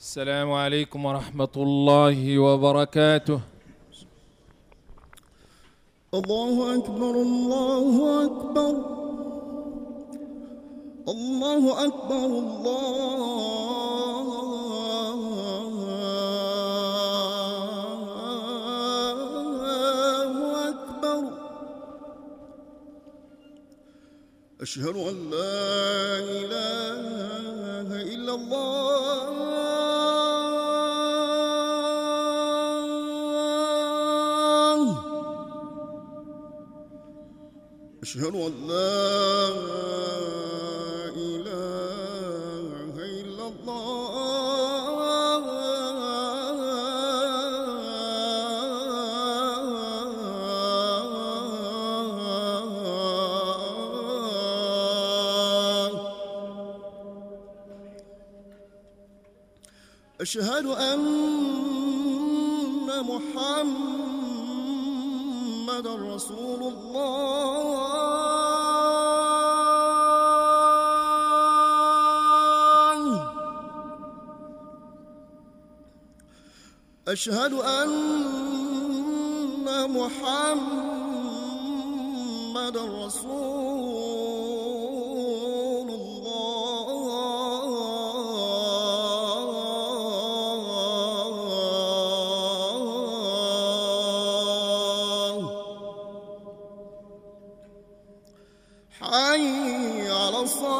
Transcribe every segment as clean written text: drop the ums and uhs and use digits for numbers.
السلام عليكم ورحمة الله وبركاته. الله أكبر الله أكبر الله أكبر الله أكبر. أشهد أن لا إله إلا الله أشهد أن لا إله إلا الله أشهد أن محمد رسول الله أشهد أن محمد رسول الله. حي على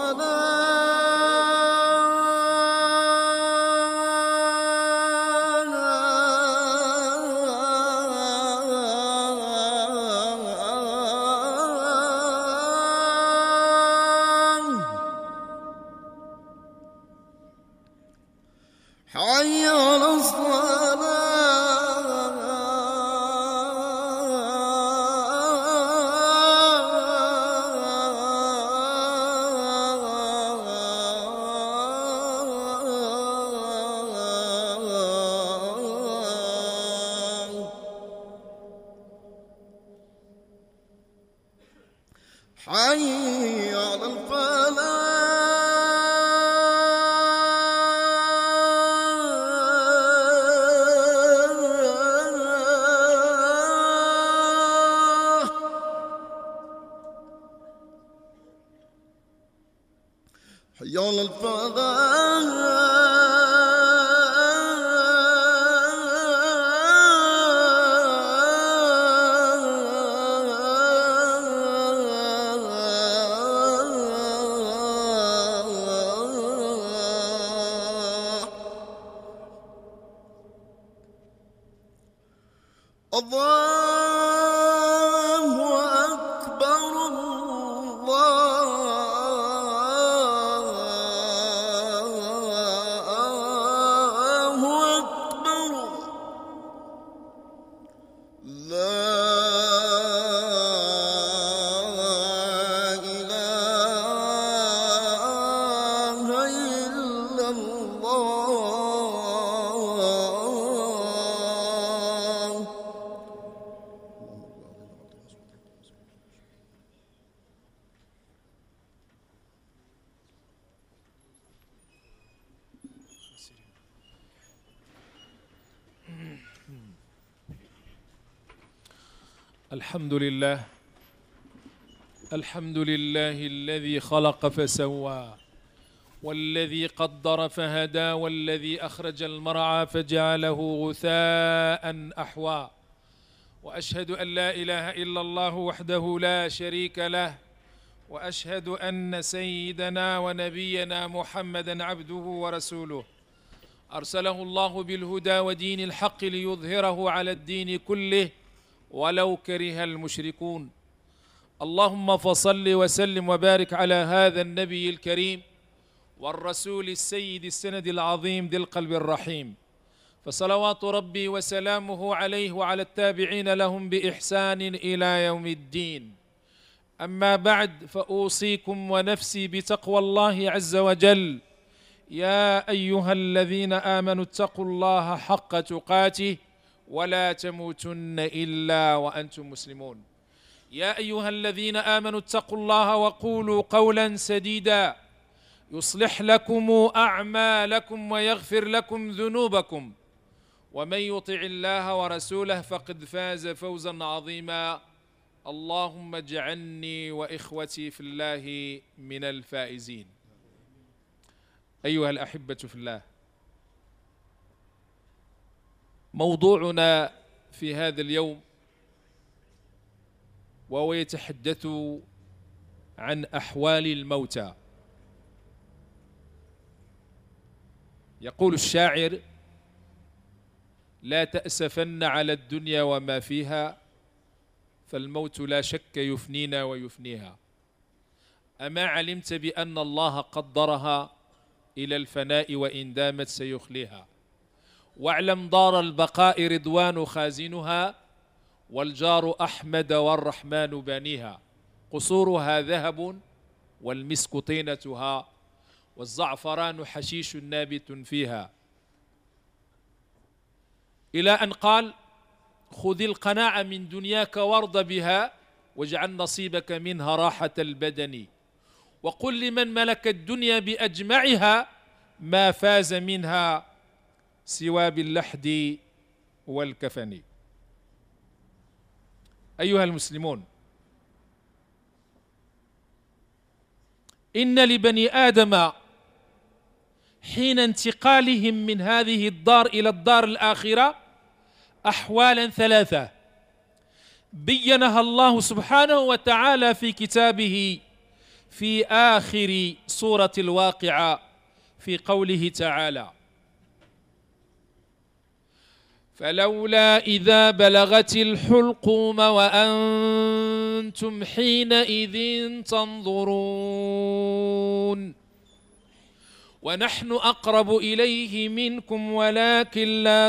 حي على حي على حي على الله أكبر الله أكبر. لا إله إلا الله. الحمد لله الذي خلق فسوى، والذي قدر فهدى، والذي أخرج المرعى فجعله غثاء أحوى. وأشهد أن لا إله إلا الله وحده لا شريك له، وأشهد أن سيدنا ونبينا محمدًا عبده ورسوله، أرسله الله بالهدى ودين الحق ليظهره على الدين كله ولو كره المشركون. اللهم فصل وسلم وبارك على هذا النبي الكريم والرسول السيد السند العظيم ذي القلب الرحيم، فصلوات ربي وسلامه عليه وعلى التابعين لهم بإحسان إلى يوم الدين. أما بعد، فأوصيكم ونفسي بتقوى الله عز وجل. يا أيها الذين آمنوا اتقوا الله حق تقاته ولا تموتن إلا وأنتم مسلمون. يا أيها الذين آمنوا اتقوا الله وقولوا قولا سديدا يصلح لكم أعمالكم ويغفر لكم ذنوبكم، ومن يطع الله ورسوله فقد فاز فوزا عظيما. اللهم اجعلني وإخوتي في الله من الفائزين. أيها الأحبة في الله، موضوعنا في هذا اليوم وهو يتحدث عن أحوال الموتى. يقول الشاعر: لا تأسفن على الدنيا وما فيها، فالموت لا شك يفنينا ويفنيها. أما علمت بأن الله قدرها إلى الفناء وإن دامت سيخليها. واعلم دار البقاء رضوان خازنها، والجار أحمد والرحمن بانيها. قصورها ذهب والمسك طينتها، والزعفران حشيش نابت فيها. إلى أن قال: خذ القناعة من دنياك وارض بها، واجعل نصيبك منها راحة البدن. وقل لمن ملك الدنيا بأجمعها، ما فاز منها سوى باللحد والكفن. أيها المسلمون، إن لبني آدم حين انتقالهم من هذه الدار إلى الدار الآخرة أحوالا ثلاثة بينها الله سبحانه وتعالى في كتابه في آخر سورة الواقعة في قوله تعالى: فلولا إذا بلغت الحلقوم وأنتم حينئذ تنظرون ونحن أقرب إليه منكم ولكن لا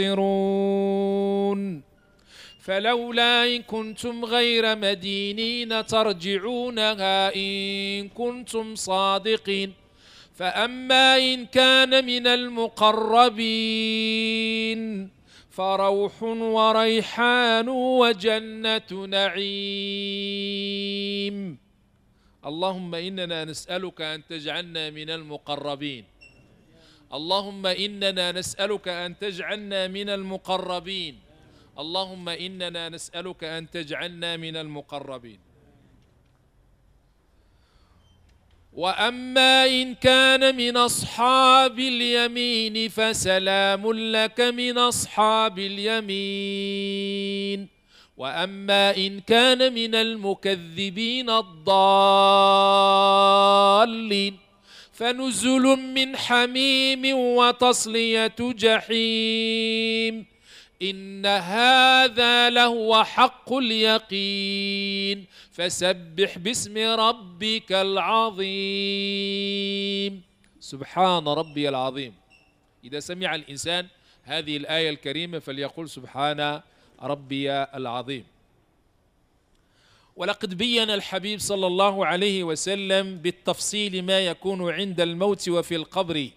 تبصرون فلولا إن كنتم غير مدينين ترجعونها إن كنتم صادقين فأما إن كان من المقربين فروح وريحان وجنة نعيم. اللهم إننا نسألك أن تجعلنا من المقربين. اللهم إننا نسألك أن تجعلنا من المقربين. اللهم إننا نسألك أن تجعلنا من المقربين. وأما إن كان من أصحاب اليمين فسلام لك من أصحاب اليمين. وأما إن كان من المكذبين الضالين فنزل من حميم وتصلية جحيم. إن هذا لهو حق اليقين فسبح باسم ربك العظيم. سبحان ربي العظيم. إذا سمع الإنسان هذه الآية الكريمة فليقول سبحان ربي العظيم. ولقد بين الحبيب صلى الله عليه وسلم بالتفصيل ما يكون عند الموت وفي القبر.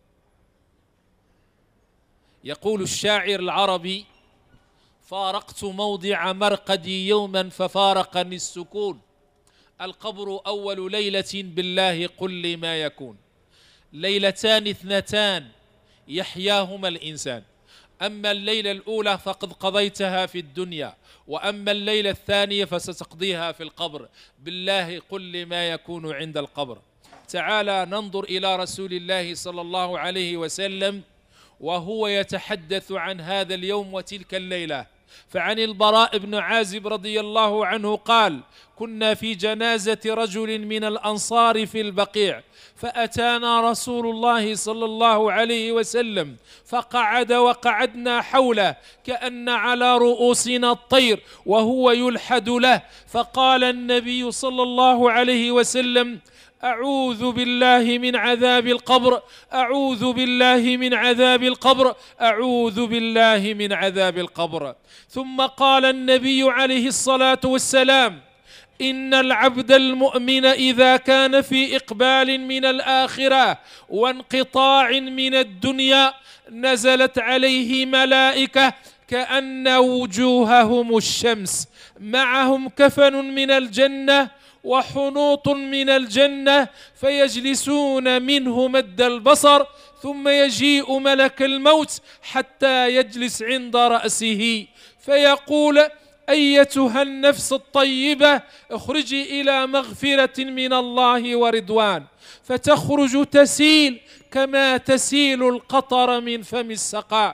يقول الشاعر العربي: فارقت موضع مرقدي يوما ففارقني السكون. القبر أول ليلة بالله قل لي ما يكون. ليلتان اثنتان يحياهما الإنسان، أما الليلة الأولى فقد قضيتها في الدنيا، وأما الليلة الثانية فستقضيها في القبر. بالله قل لي ما يكون عند القبر. تعالى ننظر إلى رسول الله صلى الله عليه وسلم وهو يتحدث عن هذا اليوم وتلك الليلة. فعن البراء بن عازب رضي الله عنه قال: كنا في جنازة رجل من الأنصار في البقيع، فأتانا رسول الله صلى الله عليه وسلم فقعد وقعدنا حوله كأن على رؤوسنا الطير وهو يلحد له، فقال النبي صلى الله عليه وسلم: أعوذ بالله من عذاب القبر، أعوذ بالله من عذاب القبر، أعوذ بالله من عذاب القبر. ثم قال النبي عليه الصلاة والسلام: إن العبد المؤمن إذا كان في إقبال من الآخرة وانقطاع من الدنيا نزلت عليه ملائكة كأن وجوههم الشمس، معهم كفن من الجنة وحنوط من الجنة فيجلسون منه مد البصر، ثم يجيء ملك الموت حتى يجلس عند رأسه فيقول: أيتها النفس الطيبة اخرجي إلى مغفرة من الله ورضوان، فتخرج تسيل كما تسيل القطر من فم السقاء،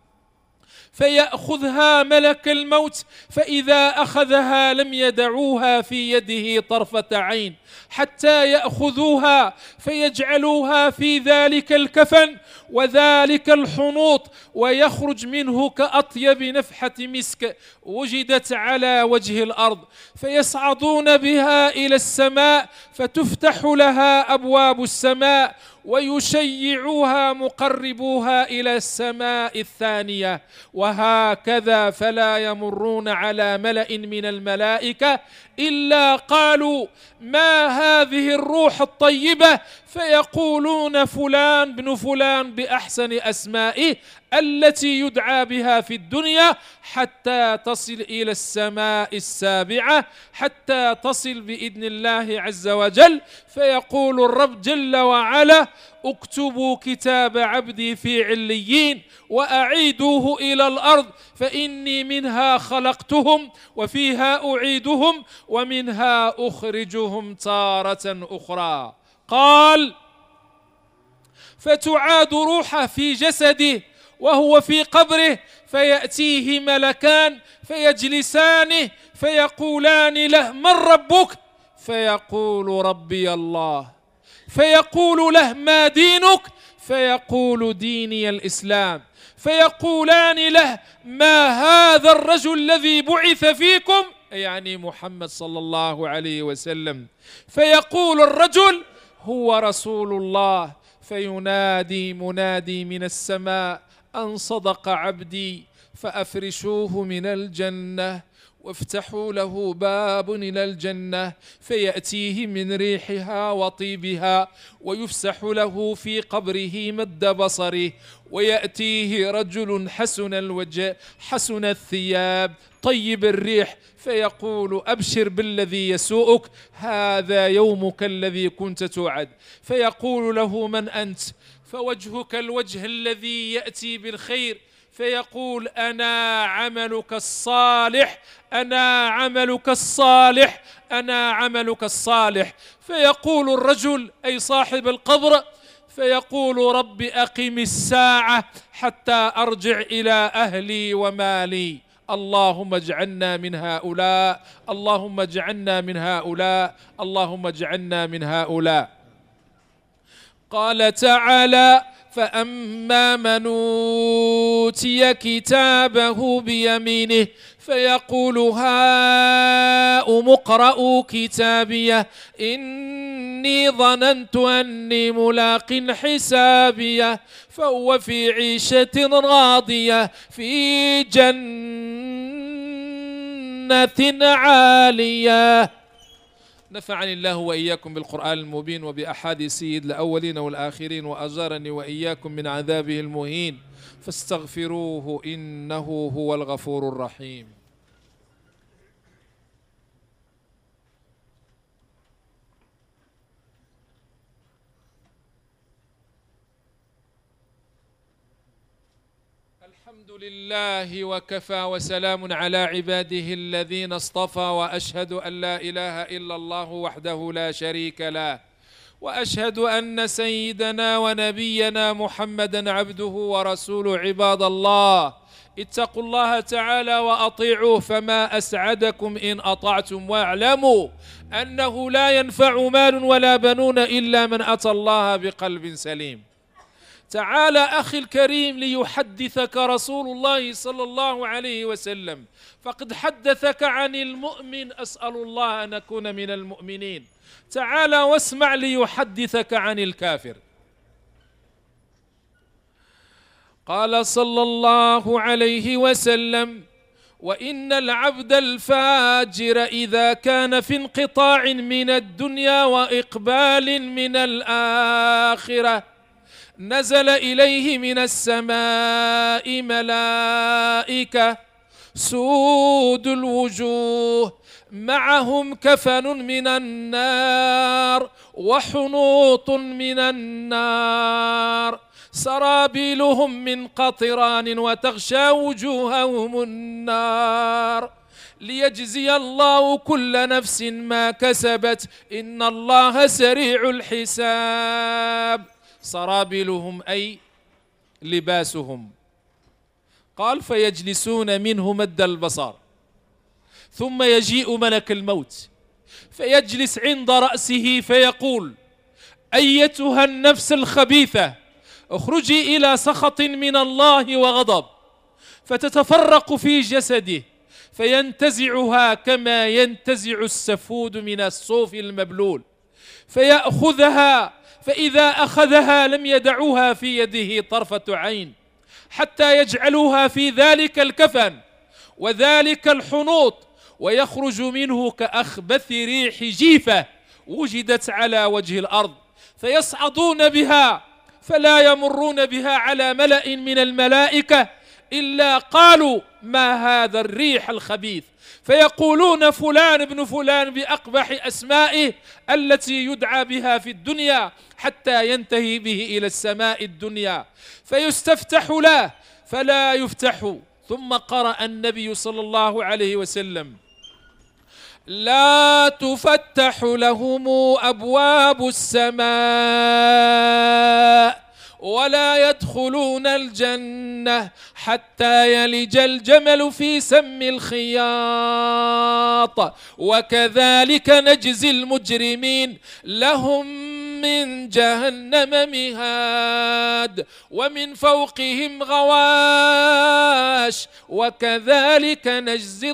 فيأخذها ملك الموت، فإذا أخذها لم يدعوها في يده طرفة عين حتى يأخذوها فيجعلوها في ذلك الكفن وذلك الحنوط، ويخرج منه كأطيب نفحة مسك وجدت على وجه الأرض، فيصعدون بها إلى السماء فتفتح لها أبواب السماء ويشيعوها مقربوها إلى السماء الثانية، وهكذا فلا يمرون على ملأ من الملائكة إلا قالوا: ما هذه الروح الطيبة؟ فيقولون: فلان بن فلان بأحسن أسمائه التي يدعى بها في الدنيا، حتى تصل إلى السماء السابعة، حتى تصل بإذن الله عز وجل، فيقول الرب جل وعلا: اكتبوا كتاب عبدي في عليين وأعيدوه إلى الأرض، فإني منها خلقتهم وفيها أعيدهم ومنها أخرجهم تارة أخرى. قال: فتعاد روحه في جسده وهو في قبره، فيأتيه ملكان فيجلسانه فيقولان له: من ربك؟ فيقول: ربي الله. فيقول له: ما دينك؟ فيقول: ديني الإسلام. فيقولان له: ما هذا الرجل الذي بعث فيكم؟ يعني محمد صلى الله عليه وسلم. فيقول الرجل: هو رسول الله. فينادي منادي من السماء: أن صدق عبدي، فأفرشوه من الجنة وافتحوا له باب إلى الجنة، فيأتيه من ريحها وطيبها، ويفسح له في قبره مد بصره، ويأتيه رجل حسن الوجه حسن الثياب طيب الريح، فيقول: أبشر بالذي يسوءك، هذا يومك الذي كنت توعد. فيقول له: من أنت؟ فوجهك الوجه الذي يأتي بالخير. فيقول: أنا عملك الصالح، أنا عملك الصالح، أنا عملك الصالح. فيقول الرجل أي صاحب القبر، فيقول: رب أقم الساعة حتى أرجع إلى أهلي ومالي. اللهم اجعلنا من هؤلاء، اللهم اجعلنا من هؤلاء، اللهم اجعلنا من هؤلاء. قال تعالى: فأما من أوتي كتابه بيمينه فيقول: هاؤم اقرءوا كتابيه إني ظننت أني ملاق حسابيه، فهو في عيشة راضية في جنة عالية. نفعني الله وإياكم بالقرآن المبين وبأحاديث سيد الأولين والآخرين، وأجارني وإياكم من عذابه المهين، فاستغفروه إنه هو الغفور الرحيم. الحمد لله وكفى، وسلام على عباده الذين اصطفى، وأشهد أن لا إله إلا الله وحده لا شريك له، وأشهد أن سيدنا ونبينا محمدا عبده ورسوله. عباد الله، اتقوا الله تعالى وأطيعوه، فما أسعدكم إن أطعتم، واعلموا أنه لا ينفع مال ولا بنون إلا من أتى الله بقلب سليم. تعال أخي الكريم ليحدثك رسول الله صلى الله عليه وسلم، فقد حدثك عن المؤمن، أسأل الله أن نكون من المؤمنين. تعال واسمع ليحدثك عن الكافر. قال صلى الله عليه وسلم: وإن العبد الفاجر إذا كان في انقطاع من الدنيا وإقبال من الآخرة نزل إليه من السماء ملائكة سود الوجوه معهم كفن من النار وحنوط من النار سرابيلهم من قطران وتغشى وجوههم النار ليجزي الله كل نفس ما كسبت إن الله سريع الحساب. سرابيلهم أي لباسهم. قال فيجلسون منه مد البصر ثم يجيء ملك الموت فيجلس عند رأسه فيقول أيتها النفس الخبيثة اخرجي إلى سخط من الله وغضب، فتتفرق في جسده فينتزعها كما ينتزع السفود من الصوف المبلول، فيأخذها، فإذا أخذها لم يدعوها في يده طرفة عين حتى يجعلوها في ذلك الكفن وذلك الحنوط، ويخرج منه كأخبث ريح جيفة وجدت على وجه الأرض، فيصعدون بها فلا يمرون بها على ملأ من الملائكة إلا قالوا ما هذا الريح الخبيث، فيقولون فلان ابن فلان بأقبح أسمائه التي يدعى بها في الدنيا حتى ينتهي به إلى السماء الدنيا، فيستفتح له فلا يفتح. ثم قرأ النبي صلى الله عليه وسلم لا تفتح لهم أبواب السماء ولا يدخلون الجنة حتى يلج الجمل في سم الخياط وكذلك نجزي المجرمين لهم من جهنم مهاد ومن فوقهم غواش وكذلك نجزي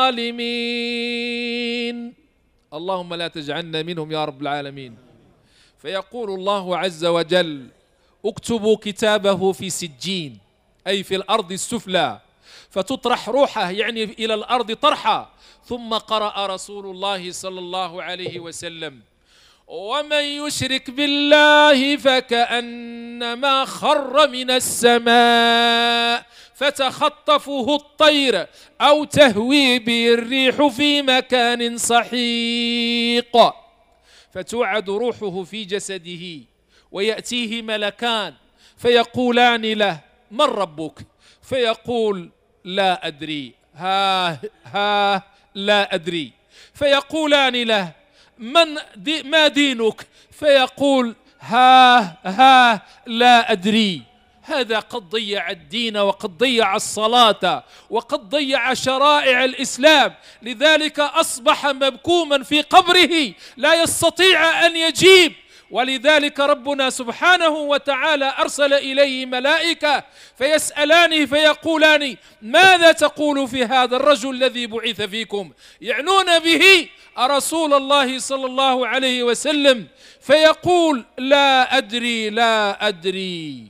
الظالمين. اللهم لا تجعلنا منهم يا رب العالمين. فيقول الله عز وجل اكتبوا كتابه في سجين أي في الأرض السفلى فتطرح روحه يعني إلى الأرض طرحا. ثم قرأ رسول الله صلى الله عليه وسلم ومن يشرك بالله فكأنما خر من السماء فتخطفه الطير أو تهوي به الريح في مكان سحيق، فتوعد روحه في جسده ويأتيه ملكان فيقولان له من ربك؟ فيقول لا أدري، ها لا أدري. فيقولان له ما دينك؟ فيقول ها لا أدري. هذا قد ضيع الدين وقد ضيع الصلاة وقد ضيع شرائع الإسلام، لذلك أصبح مبكوما في قبره لا يستطيع أن يجيب. ولذلك ربنا سبحانه وتعالى أرسل إليه ملائكة فيسألانه فيقولان ماذا تقول في هذا الرجل الذي بعث فيكم؟ يعنون به رسول الله صلى الله عليه وسلم، فيقول لا أدري لا أدري.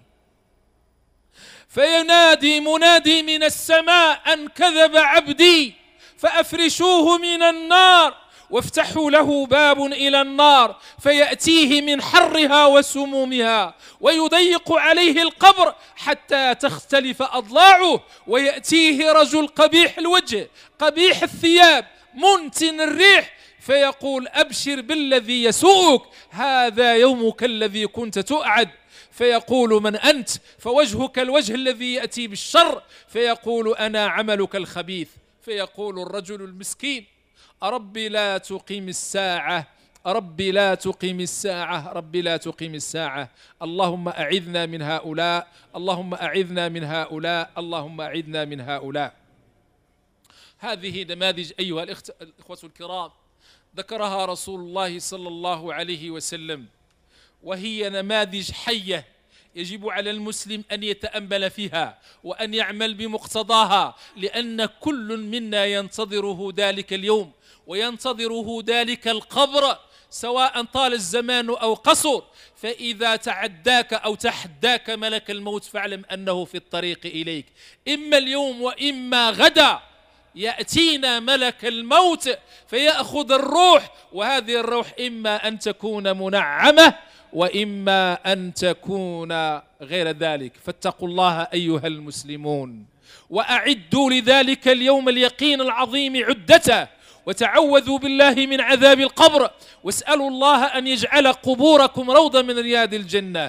فينادي منادي من السماء أن كذب عبدي فأفرشوه من النار وافتحوا له باب إلى النار فيأتيه من حرها وسمومها ويضيق عليه القبر حتى تختلف أضلاعه، ويأتيه رجل قبيح الوجه قبيح الثياب منتن الريح فيقول أبشر بالذي يسوءك، هذا يومك الذي كنت تؤعد. فيقول من أنت؟ فوجهك الوجه الذي يأتي بالشر. فيقول أنا عملك الخبيث. فيقول الرجل المسكين ربي لا تقيم الساعة، ربي لا تقيم الساعة، ربي لا تقيم الساعة، اللهم أعذنا من هؤلاء، اللهم أعذنا من هؤلاء، اللهم أعذنا من هؤلاء. هذه نماذج أيها الإخوة الكرام ذكرها رسول الله صلى الله عليه وسلم، وهي نماذج حية يجب على المسلم أن يتأمل فيها وأن يعمل بمقتضاها، لأن كل منا ينتظره ذلك اليوم وينتظره ذلك القبر سواء طال الزمان أو قصر. فإذا تعداك أو تحداك ملك الموت فاعلم أنه في الطريق إليك، إما اليوم وإما غدا يأتينا ملك الموت فيأخذ الروح، وهذه الروح إما أن تكون منعمة وإما أن تكون غير ذلك. فاتقوا الله أيها المسلمون وأعدوا لذلك اليوم اليقين العظيم عدته، وتعوذوا بالله من عذاب القبر، واسألوا الله أن يجعل قبوركم روضة من رياض الجنة.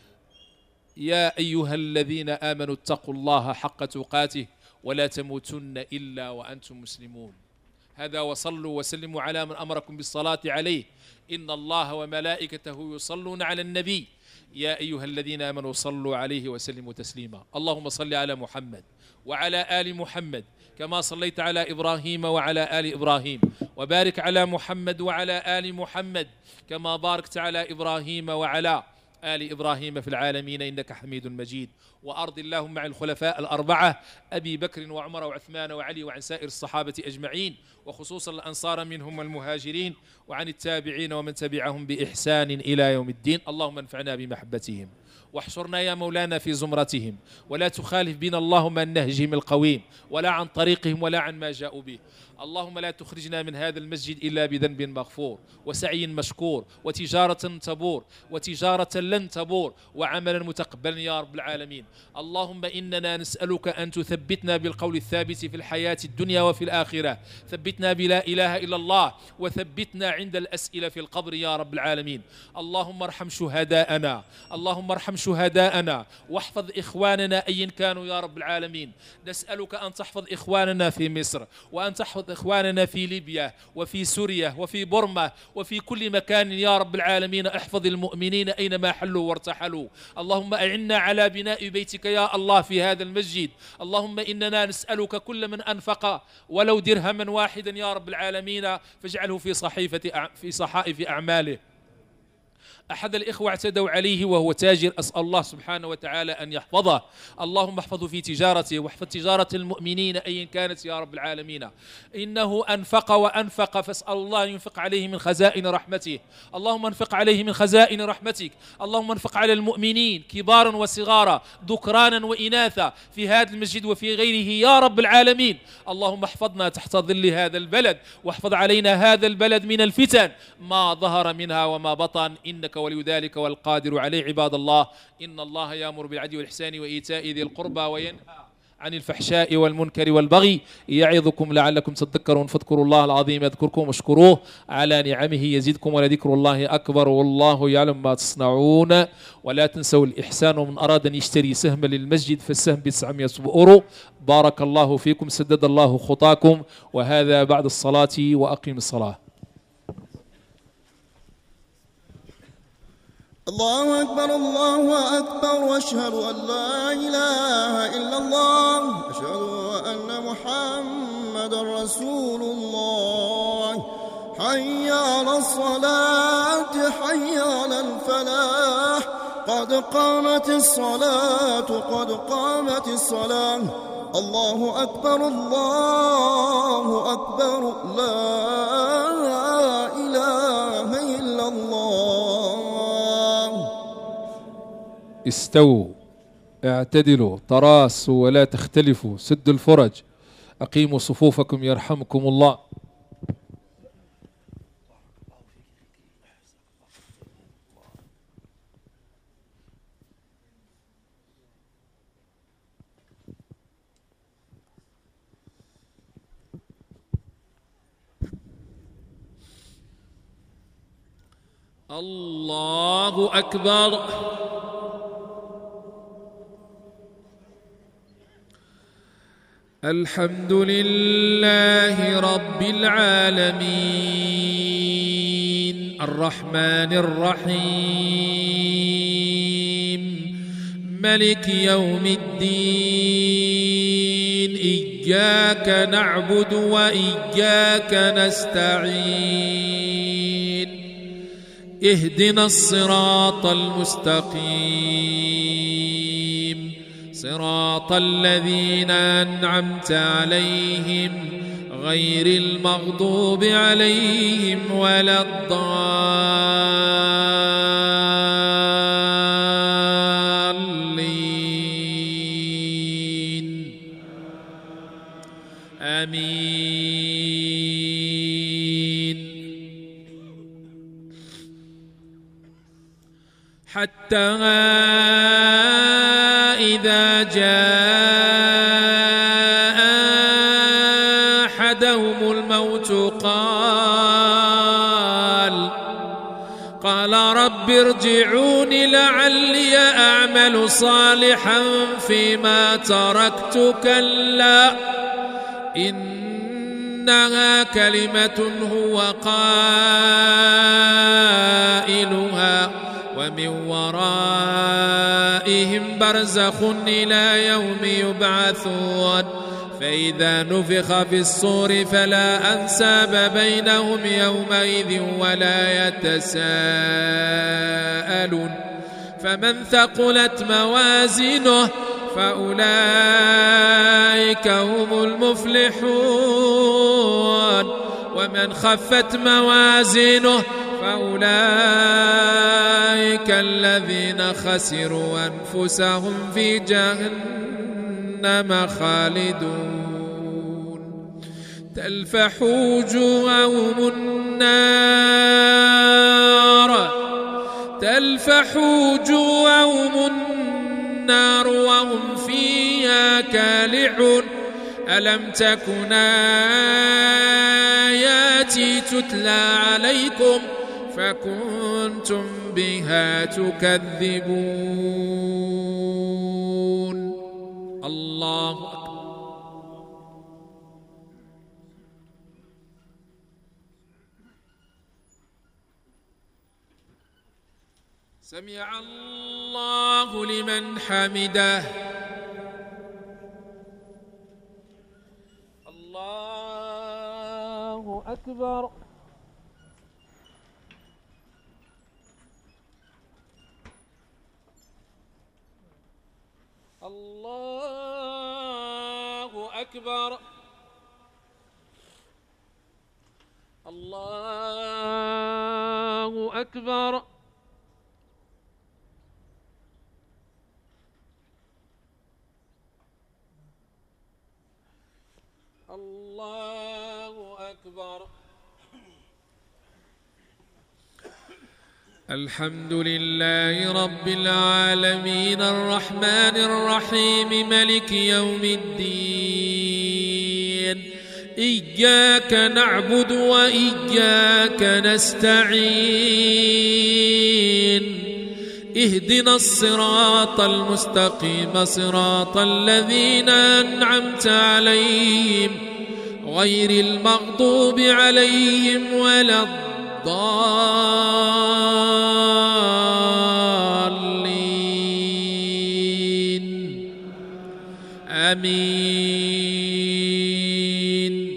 يا أيها الذين آمنوا اتقوا الله حق تقاته ولا تموتن إلا وأنتم مسلمون. هذا وصلوا وسلموا على من أمركم بالصلاة عليه، إن الله وملائكته يصلون على النبي يا أيها الذين آمنوا صلوا عليه وسلموا تسليما. اللهم صل على محمد وعلى آل محمد كما صليت على إبراهيم وعلى آل إبراهيم، وبارك على محمد وعلى آل محمد كما باركت على إبراهيم وعلى آل إبراهيم في العالمين إنك حميد مجيد. وأرض اللهم عن الخلفاء الأربعة أبي بكر وعمر وعثمان وعلي وعن سائر الصحابة أجمعين، وخصوصا الأنصار منهم والمهاجرين، وعن التابعين ومن تبعهم بإحسان إلى يوم الدين. اللهم انفعنا بمحبتهم واحشرنا يا مولانا في زمرتهم، ولا تخالف بنا اللهم عن نهجهم القويم ولا عن طريقهم ولا عن ما جاءوا به. اللهم لا تخرجنا من هذا المسجد إلا بذنب مغفور وسعي مشكور وتجارة تبور وتجارة لن تبور وعملا متقبلا يا رب العالمين. اللهم إننا نسألك أن تثبتنا بالقول الثابت في الحياة الدنيا وفي الآخرة، ثبتنا بلا إله إلا الله، وثبتنا عند الأسئلة في القبر يا رب العالمين. اللهم ارحم شهداءنا، اللهم ارحم شهداءنا، واحفظ إخواننا أين كانوا يا رب العالمين. نسألك أن تحفظ إخواننا في مصر، وأن تحفظ إخواننا في ليبيا وفي سوريا وفي بورما وفي كل مكان يا رب العالمين. احفظ المؤمنين أينما حلوا وارتحلوا. اللهم أعنا على بناء بيتك يا الله في هذا المسجد. اللهم إننا نسألك كل من أنفق ولو درهما واحدا يا رب العالمين فاجعله في صحائف أعماله. أحد الإخوة اعتدوا عليه وهو تاجر، أسأل الله سبحانه وتعالى أن يحفظه. اللهم احفظه في تجارته واحفظ تجارة المؤمنين أيا كانت يا رب العالمين. إنه أنفق وأنفق، فاسأل الله أن ينفق عليه من خزائن رحمته. اللهم انفق عليه من خزائن رحمتك. اللهم انفق على المؤمنين كبارا وصغارا ذكرانا وإناثا في هذا المسجد وفي غيره يا رب العالمين. اللهم احفظنا تحت ظل هذا البلد، واحفظ علينا هذا البلد من الفتن ما ظهر منها وما بطن، إنك ولي ذلك والقادر عليه. عباد الله، إن الله يأمر بالعدل والإحسان وإيتاء ذي القربى وينهى عن الفحشاء والمنكر والبغي يعظكم لعلكم تذكرون. فاذكروا الله العظيم يذكركم واشكروه على نعمه يزدكم ولذكر الله أكبر والله يعلم ما تصنعون. ولا تنسوا الإحسان، ومن أراد أن يشتري سهما للمسجد فالسهم ب900 أورو. بارك الله فيكم، سدد الله خطاكم. وهذا بعد الصلاة وأقيم الصلاة. الله أكبر الله أكبر، وأشهد أن لا إله إلا الله، أشهد أن محمد رسول الله. حي على الصلاة حي على الفلاح، قد قامت الصلاة قد قامت الصلاة. الله أكبر الله أكبر، لا إله إلا الله. استووا، اعتدلوا، تراصوا ولا تختلفوا، سدوا الفرج، أقيموا صفوفكم يرحمكم الله. الله أكبر. الحمد لله رب العالمين الرحمن الرحيم ملك يوم الدين. إياك نعبد وإياك نستعين. اهدنا الصراط المستقيم، صراط الذين أنعمت عليهم غير المغضوب عليهم ولا الضالين. آمين. حتى إذا جاء أحدهم الموت رب ارجعون لعلي أعمل صالحا فيما تركت كلا إنها كلمة هو قائلها ومن ورائهم برزخ إلى يوم يبعثون فإذا نفخ في الصور فلا أنساب بينهم يومئذ ولا يتساءلون فمن ثقلت موازينه فأولئك هم المفلحون ومن خفت موازينه فأولئك الذين خسروا أنفسهم في جهنم خالدون تلفح وجوههم النار وهم فيها كالحون ألم تكن آياتي تتلى عليكم فكنتم بها تكذبون الله أكبر سمع الله لمن حمده الله أكبر الله أكبر الله أكبر الله أكبر الحمد لله رب العالمين الرحمن الرحيم ملك يوم الدين إياك نعبد وإياك نستعين اهدنا الصراط المستقيم صراط الذين أنعمت عليهم غير المغضوب عليهم ولا الضالين آمين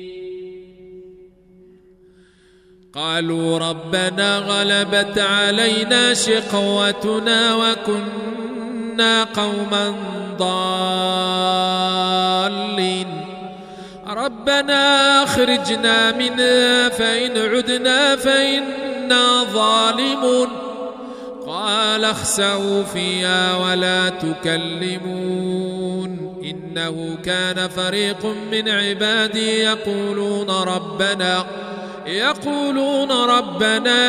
قالوا ربنا غلبت علينا شقوتنا وكنا قوما ضالين ربنا أخرجنا منها فإن عدنا فإنا ظالمون قال اخسئوا فيها ولا تكلمون إنه كان فريق من عبادي يقولون ربنا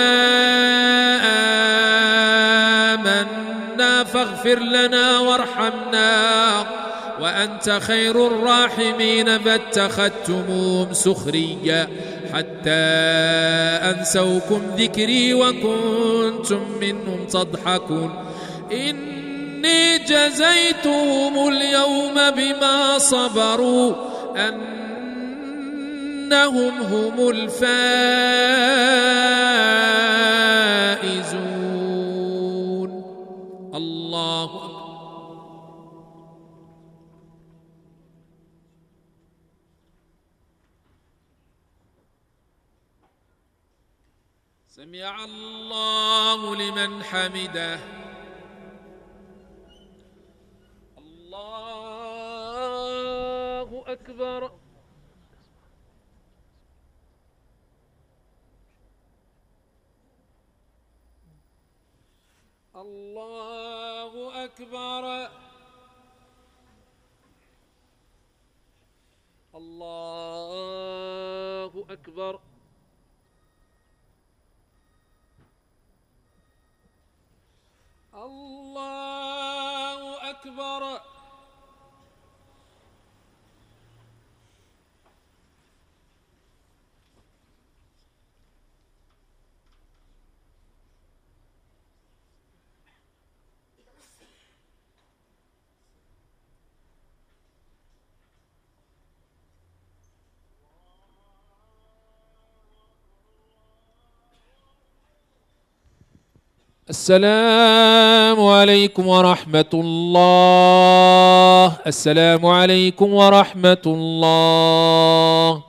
آمنا فاغفر لنا وارحمنا وأنت خير الراحمين فاتخذتموهم سخريا حتى أنسوكم ذكري وكنتم منهم تضحكون إني جزيتهم اليوم بما صبروا أنهم هم الفائزون الله أكبر سمع الله لمن حمده الله أكبر الله أكبر الله أكبر الله أكبر السلام عليكم ورحمة الله. السلام عليكم ورحمة الله.